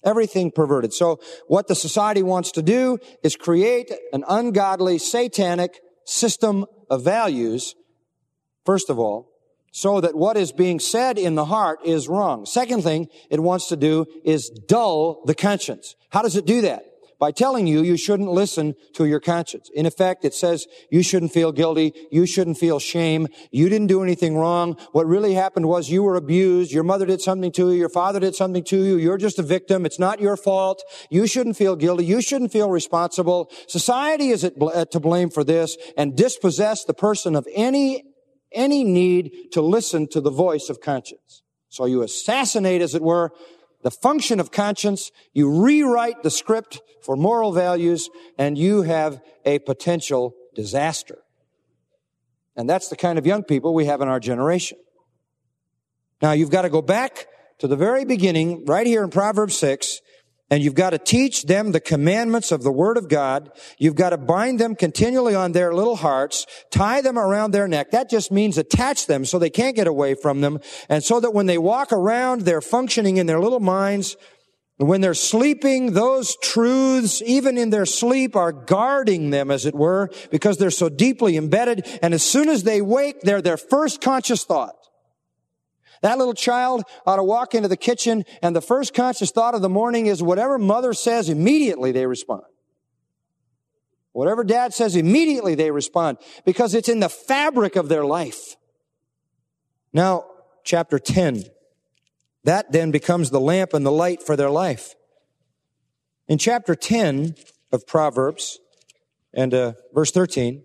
B: Everything perverted. So what the society wants to do is create an ungodly, satanic system of values, first of all, so that what is being said in the heart is wrong. Second thing it wants to do is dull the conscience. How does it do that? By telling you you shouldn't listen to your conscience. In effect, it says you shouldn't feel guilty. You shouldn't feel shame. You didn't do anything wrong. What really happened was you were abused. Your mother did something to you. Your father did something to you. You're just a victim. It's not your fault. You shouldn't feel guilty. You shouldn't feel responsible. Society is at bl- to blame for this and dispossess the person of any, any need to listen to the voice of conscience. So you assassinate, as it were, the function of conscience, you rewrite the script for moral values, and you have a potential disaster. And that's the kind of young people we have in our generation. Now, you've got to go back to the very beginning, right here in Proverbs six, and you've got to teach them the commandments of the Word of God. You've got to bind them continually on their little hearts, tie them around their neck. That just means attach them so they can't get away from them, and so that when they walk around, they're functioning in their little minds. When they're sleeping, those truths, even in their sleep, are guarding them, as it were, because they're so deeply embedded. And as soon as they wake, they're their first conscious thought. That little child ought to walk into the kitchen, and the first conscious thought of the morning is whatever mother says, immediately they respond. Whatever dad says, immediately they respond, because it's in the fabric of their life. Now, chapter ten. That then becomes the lamp and the light for their life. In chapter ten of Proverbs, and uh, verse thirteen,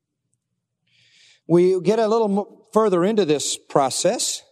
B: we get a little further into this process.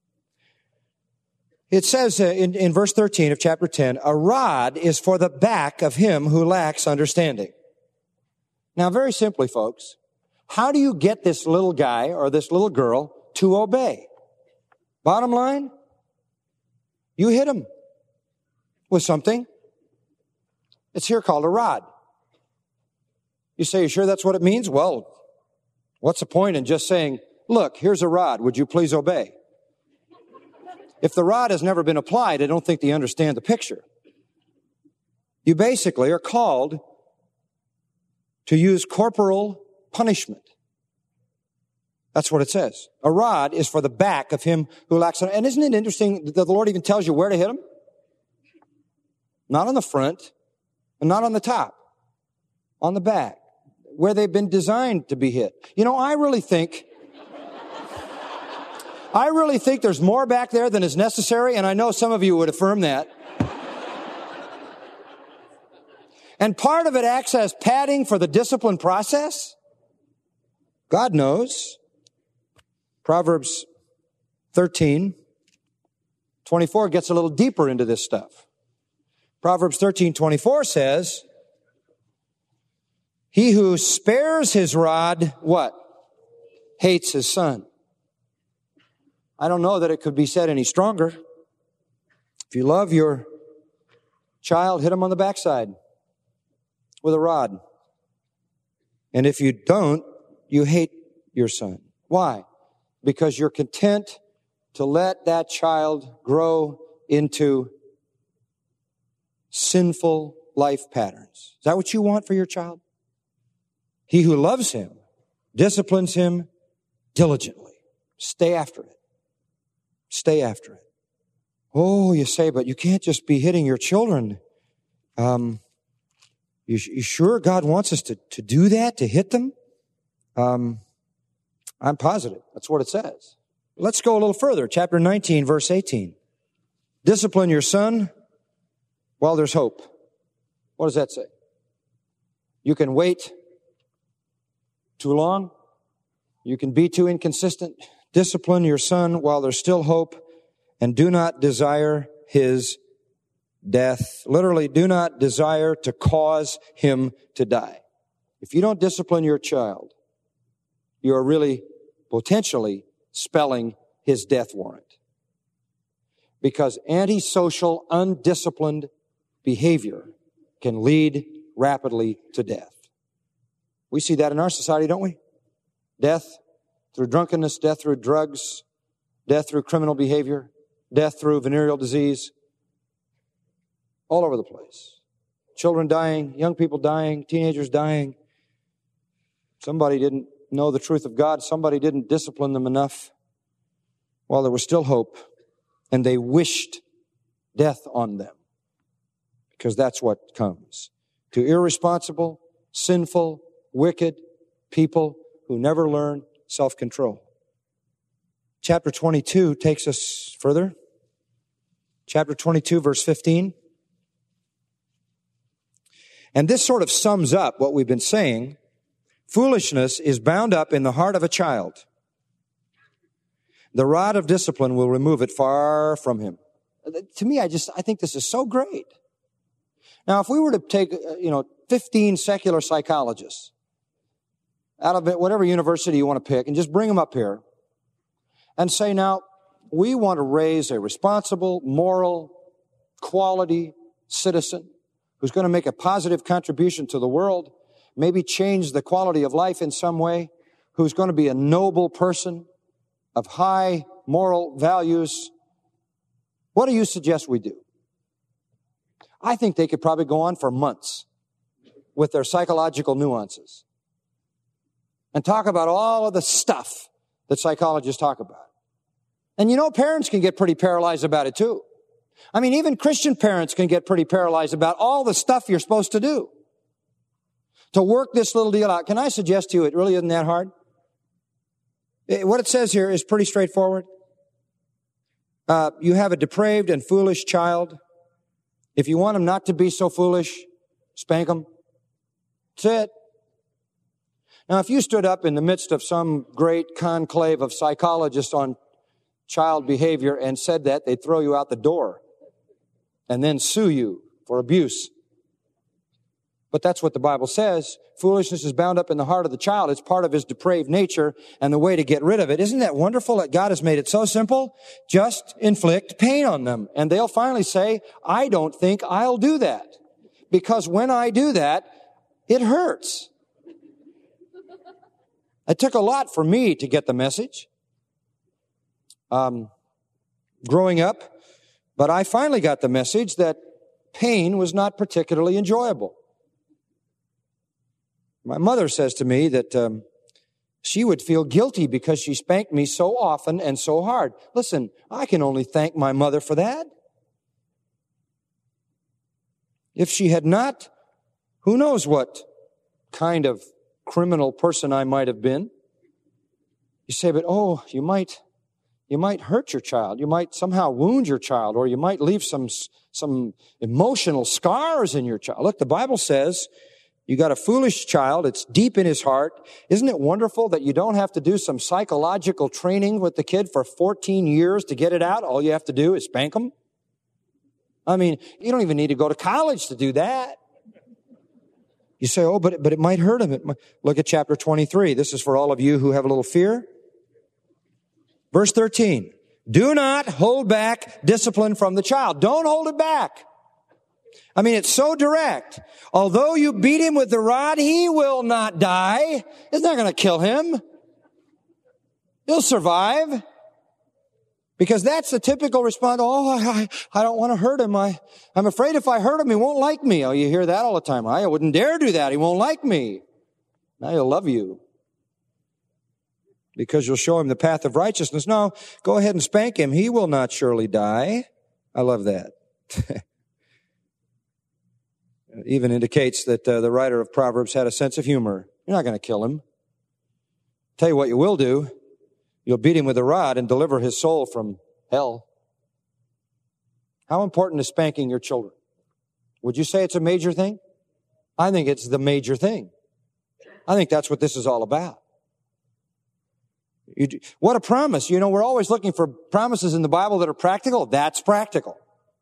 B: It says uh, in, in verse thirteen of chapter ten, a rod is for the back of him who lacks understanding. Now, very simply, folks, how do you get this little guy or this little girl to obey? Bottom line, you hit him with something. It's here called a rod. You say, you sure that's what it means? Well, what's the point in just saying, look, here's a rod. Would you please obey? If the rod has never been applied, I don't think they understand the picture. You basically are called to use corporal punishment. That's what it says. A rod is for the back of him who lacks. And isn't it interesting that the Lord even tells you where to hit him? Not on the front, and not on the top. On the back, where they've been designed to be hit. You know, I really think, I really think there's more back there than is necessary, and I know some of you would affirm that. And part of it acts as padding for the discipline process. God knows. Proverbs thirteen twenty-four gets a little deeper into this stuff. Proverbs thirteen twenty-four says, he who spares his rod, what? Hates his son. I don't know that it could be said any stronger. If you love your child, hit him on the backside with a rod. And if you don't, you hate your son. Why? Because you're content to let that child grow into sinful life patterns. Is that what you want for your child? He who loves him disciplines him diligently. Stay after it. Stay after it. Oh, you say, but you can't just be hitting your children. Um, you, you sure God wants us to, to do that, to hit them? Um, I'm positive. That's what it says. Let's go a little further. Chapter nineteen, verse eighteen. Discipline your son while there's hope. What does that say? You can wait too long. You can be too inconsistent. Discipline your son while there's still hope, and do not desire his death. Literally, do not desire to cause him to die. If you don't discipline your child, you are really potentially spelling his death warrant. Because antisocial, undisciplined behavior can lead rapidly to death. We see that in our society, don't we? Death through drunkenness, death through drugs, death through criminal behavior, death through venereal disease. All over the place. Children dying, young people dying, teenagers dying. Somebody didn't know the truth of God. Somebody didn't discipline them enough while there was still hope. And they wished death on them. Because that's what comes to irresponsible, sinful, wicked people who never learn self-control. Chapter twenty-two takes us further. Chapter twenty-two, verse fifteen. And this sort of sums up what we've been saying. Foolishness is bound up in the heart of a child. The rod of discipline will remove it far from him. To me, I just, I think this is so great. Now, if we were to take, you know, fifteen secular psychologists out of it, whatever university you want to pick, and just bring them up here and say, now, we want to raise a responsible, moral, quality citizen who's going to make a positive contribution to the world, maybe change the quality of life in some way, who's going to be a noble person of high moral values. What do you suggest we do? I think they could probably go on for months with their psychological nuances and talk about all of the stuff that psychologists talk about. And you know, parents can get pretty paralyzed about it too. I mean, even Christian parents can get pretty paralyzed about all the stuff you're supposed to do to work this little deal out. Can I suggest to you it really isn't that hard? What it says here is pretty straightforward. Uh, you have a depraved and foolish child. If you want him not to be so foolish, spank him. That's it. Now, if you stood up in the midst of some great conclave of psychologists on child behavior and said that, they'd throw you out the door and then sue you for abuse. But that's what the Bible says. Foolishness is bound up in the heart of the child. It's part of his depraved nature, and the way to get rid of it. Isn't that wonderful that God has made it so simple? Just inflict pain on them. And they'll finally say, I don't think I'll do that. Because when I do that, it hurts. It took a lot for me to get the message. Um, growing up, but I finally got the message that pain was not particularly enjoyable. My mother says to me that um, she would feel guilty because she spanked me so often and so hard. Listen, I can only thank my mother for that. If she had not, who knows what kind of criminal person I might have been. You say, but oh, you might, you might hurt your child. You might somehow wound your child, or you might leave some, some emotional scars in your child. Look, the Bible says, you got a foolish child. It's deep in his heart. Isn't it wonderful that you don't have to do some psychological training with the kid for fourteen years to get it out? All you have to do is spank them. I mean, you don't even need to go to college to do that. You say, oh, but, but it might hurt him. It might. Look at chapter twenty-three. This is for all of you who have a little fear. Verse thirteen. Do not hold back discipline from the child. Don't hold it back. I mean, it's so direct. Although you beat him with the rod, he will not die. It's not going to kill him. He'll survive. Because that's the typical response. Oh, I, I don't want to hurt him. I, I'm afraid if I hurt him, he won't like me. Oh, you hear that all the time. I wouldn't dare do that. He won't like me. Now he'll love you. Because you'll show him the path of righteousness. No, go ahead and spank him. He will not surely die. I love that. Even indicates that uh, the writer of Proverbs had a sense of humor. You're not going to kill him. Tell you what you will do. You'll beat him with a rod and deliver his soul from hell. How important is spanking your children? Would you say it's a major thing? I think it's the major thing. I think that's what this is all about. You do, what a promise. You know, we're always looking for promises in the Bible that are practical. That's practical.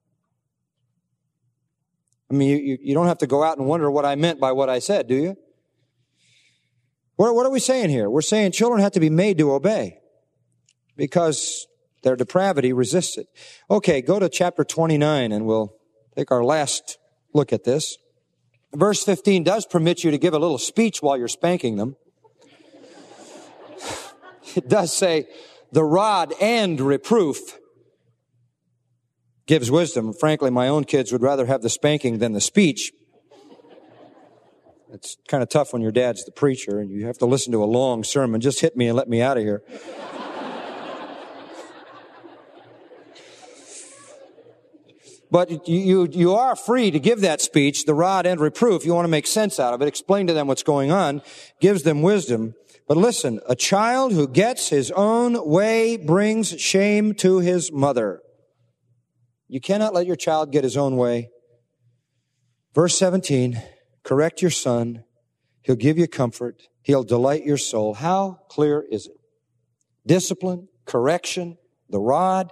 B: I mean, you, you don't have to go out and wonder what I meant by what I said, do you? What, what are we saying here? We're saying children have to be made to obey because their depravity resists it. Okay, go to chapter twenty-nine and we'll take our last look at this. Verse fifteen does permit you to give a little speech while you're spanking them. It does say, the rod and reproof gives wisdom. Frankly, my own kids would rather have the spanking than the speech. It's kind of tough when your dad's the preacher and you have to listen to a long sermon. Just hit me and let me out of here. But you, you, you are free to give that speech, the rod and reproof. You want to make sense out of it, explain to them what's going on, gives them wisdom. But listen, a child who gets his own way brings shame to his mother. You cannot let your child get his own way. Verse seventeen, correct your son. He'll give you comfort. He'll delight your soul. How clear is it? Discipline, correction, the rod.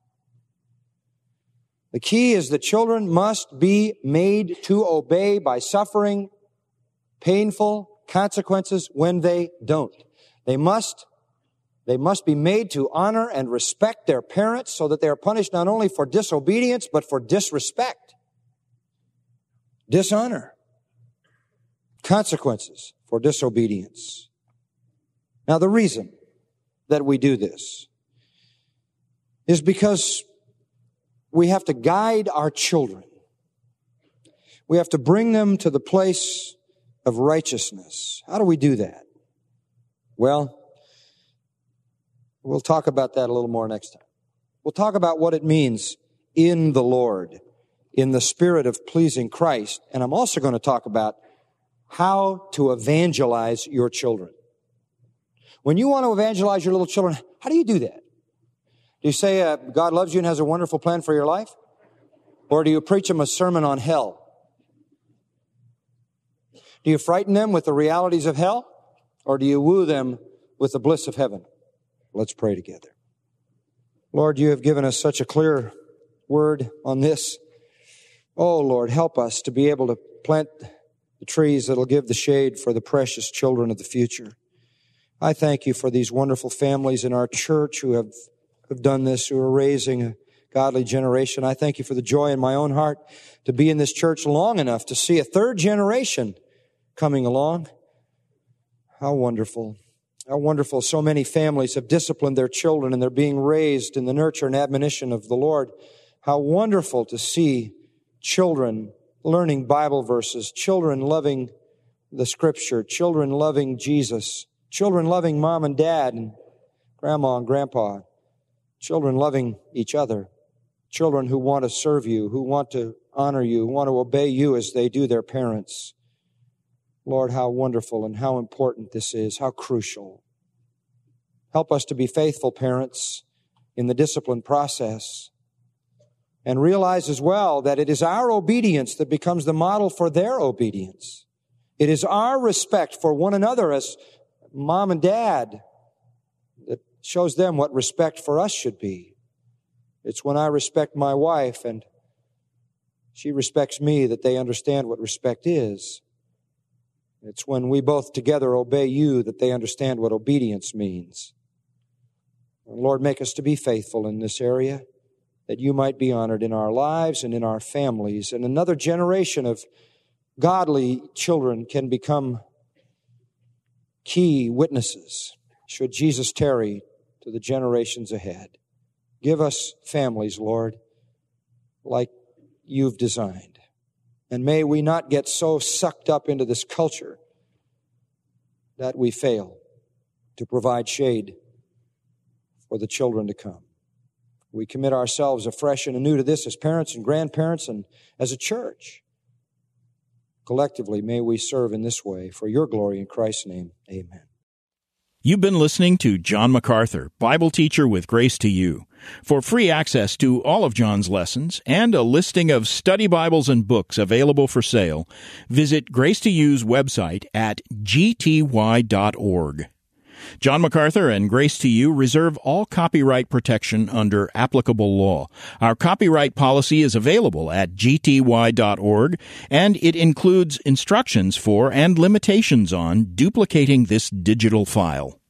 B: The key is that children must be made to obey by suffering painful consequences when they don't. They must, they must be made to honor and respect their parents so that they are punished not only for disobedience, but for disrespect, dishonor, consequences for disobedience. Now, the reason that we do this is because we have to guide our children. We have to bring them to the place of righteousness. How do we do that? Well, we'll talk about that a little more next time. We'll talk about what it means in the Lord, in the spirit of pleasing Christ. And I'm also going to talk about how to evangelize your children. When you want to evangelize your little children, how do you do that? Do you say uh, God loves you and has a wonderful plan for your life? Or do you preach them a sermon on hell? Do you frighten them with the realities of hell? Or do you woo them with the bliss of heaven? Let's pray together. Lord, you have given us such a clear word on this. Oh, Lord, help us to be able to plant the trees that will give the shade for the precious children of the future. I thank you for these wonderful families in our church who have have done this, who are raising a godly generation. I thank you for the joy in my own heart to be in this church long enough to see a third generation coming along. How wonderful. How wonderful. So many families have disciplined their children and they're being raised in the nurture and admonition of the Lord. How wonderful to see children learning Bible verses, children loving the Scripture, children loving Jesus, children loving mom and dad and grandma and grandpa. Children loving each other. Children who want to serve you, who want to honor you, who want to obey you as they do their parents. Lord, how wonderful and how important this is, how crucial. Help us to be faithful parents in the discipline process. And realize as well that it is our obedience that becomes the model for their obedience. It is our respect for one another as mom and dad that shows them what respect for us should be. It's when I respect my wife and she respects me that they understand what respect is. It's when we both together obey you that they understand what obedience means. And Lord, make us to be faithful in this area, that you might be honored in our lives and in our families. And another generation of godly children can become key witnesses, should Jesus tarry, to the generations ahead. Give us families, Lord, like you've designed. And may we not get so sucked up into this culture that we fail to provide shade for the children to come. We commit ourselves afresh and anew to this as parents and grandparents and as a church. Collectively, may we serve in this way for your glory in Christ's name. Amen.
A: You've been listening to John MacArthur, Bible teacher with Grace to You. For free access to all of John's lessons and a listing of study Bibles and books available for sale, visit Grace to You's website at g t y dot org. John MacArthur and Grace to You reserve all copyright protection under applicable law. Our copyright policy is available at g t y dot org, and it includes instructions for and limitations on duplicating this digital file.